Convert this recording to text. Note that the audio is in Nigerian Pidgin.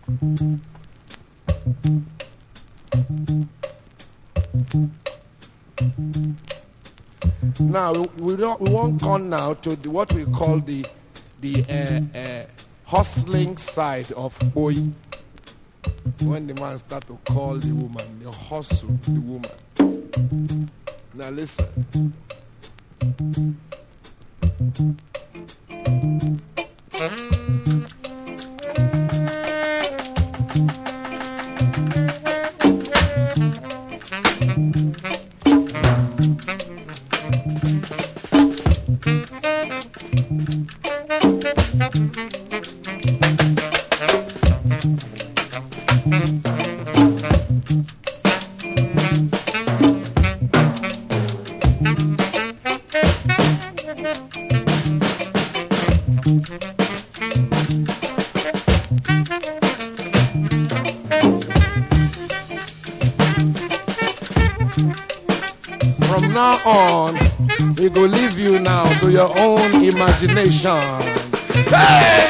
Now we won't come now to what we call the hustling side of boy. When the man start to call the woman, the hustle the woman. Now listen. From now on, we go leave you now to your own imagination. Hey!